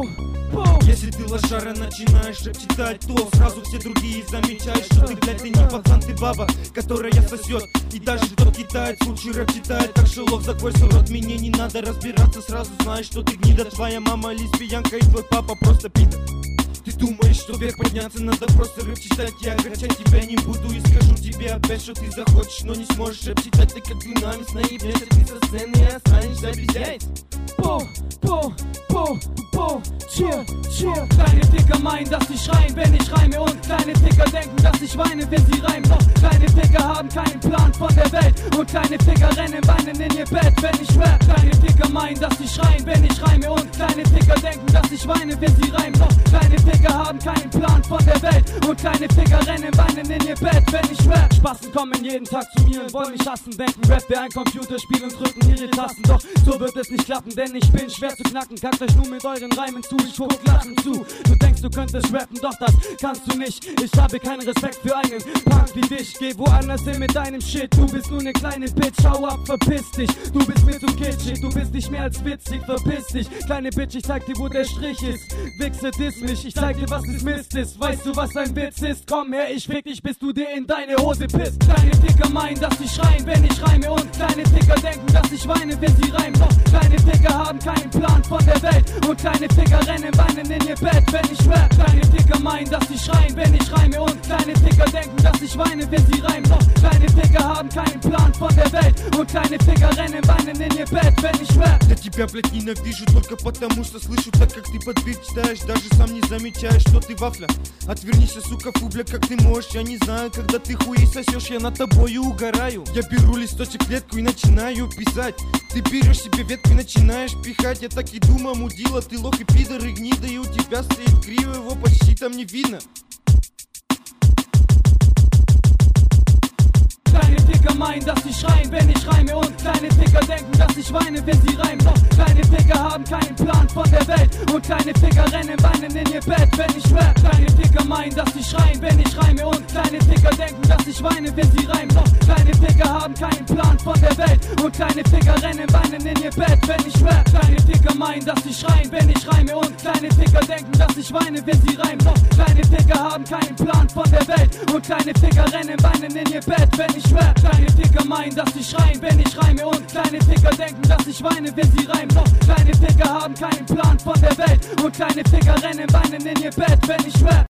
Если ты лошара начинаешь рэп читать, то сразу все другие замечают, что ты, блядь, ты не пацан, ты баба, которая сосет. И даже тот китаец лучший рэп читает. Так что лов, закрой свой рот, мне не надо разбираться. Сразу знаешь, что ты гнида, твоя мама лесбиянка и твой папа просто пидор. Ты думаешь, что вверх подняться надо просто рэп читать? Я огорчать тебя не буду и скажу тебе опять, что ты захочешь, но не сможешь рэп читать, так как динамис наебнешься ты со сцены и останешься обезьянец. Kleine Ficker meinen, dass sie schreien, wenn ich reime, und kleine Ficker denken, dass ich weine, wenn sie reimen. Doch kleine Ficker haben keinen Plan von der Welt und kleine Ficker rennen weinen in ihr Bett, wenn ich rap. Kleine Ficker meinen, dass sie schreien, wenn ich reime, und kleine Ficker denken, dass ich weine, wenn sie reimen. Doch kleine Ficker haben keinen Plan von der Welt und kleine Ficker rennen weinen in ihr Bett, wenn ich rap. Spasten kommen jeden Tag zu mir und wollen mich hassen, denken Rap wäre ein Computerspiel und drücken ihre Tasten. Doch so wird es nicht klappen, denn ich bin schwer zu knacken. Kackt euch nur mit euren Reimen zu, ich guck lachen zu. Du denkst, du könntest rappen, doch das kannst du nicht. Ich habe keinen Respekt für einen Punk wie dich. Geh woanders hin mit deinem Shit, du bist nur eine kleine Bitch. Hau ab, verpiss dich, du bist mir zu kitschig. Du bist nicht mehr als witzig, verpiss dich. Kleine Bitch, ich zeig dir, wo der Strich ist. Wichse, diss mich, ich zeig dir, was es Mist ist. Weißt du, was ein Witz ist? Komm her, ich fick dich, bis du dir in deine Hose pisst. Kleine Ficker meinen, dass sie schreien, wenn ich reime, und kleine Ficker denken, dass ich weine, wenn sie reimen. Doch kleine Ficker haben keinen Plan von der Welt und kleine Ficker rennen weinen in ihr Bett, wenn ich rap. Kleine Ficker meinen, dass sie schreien, wenn ich reime, und kleine Ficker denken, dass ich weine, wenn sie reimen. Doch kleine Ficker haben keinen Plan von der Welt und kleine Ficker rennen weinen in ihr Bett, wenn ich rap. Я тебя, блядь, ненавижу только потому, что слышу так, как ты под бит читаешь. Даже сам не замечаешь, что ты вафля. Отвернись, сука, фу, бля, как ты можешь. Я не знаю, когда ты хуй сосешь, я над тобою угораю. Я беру листочек, клетку и начинаю писать. Ты берешь себе ветку и начинаешь пихать. Я так и думаю, мудила, ты лох и пидор и гнида, и у тебя стоит криво, его почти там не видно. Kleine Ficker meinen, dass sie schreien, wenn ich reime, und kleine Ficker denken, dass ich weine, wenn sie reimen. Doch kleine Ficker haben keinen Plan von der Welt und kleine Ficker rennen weinen in ihr Bett, wenn ich rap. Kleine Ficker meinen, dass sie schreien, wenn ich reime, und kleine Ficker denken, dass ich weine, wenn sie reimen. Doch kleine Ficker haben keinen Plan von der Welt und kleine Ficker rennen weinen in ihr Bett, wenn ich rap. Kleine Ficker meinen, dass sie schreien, wenn ich reime, und kleine Ficker denken, dass ich weine, wenn sie reimen. Doch kleine Ficker haben keinen Plan von der Welt und kleine Ficker rennen weinen in ihr Bett, wenn ich rap. Kleine Ficker meinen, dass sie schreien, wenn ich reime, und kleine Ficker denken, dass ich weine, wenn sie reimen. Doch kleine Ficker haben keinen Plan von der Welt und kleine Ficker rennen weinen in ihr Bett, wenn ich rap.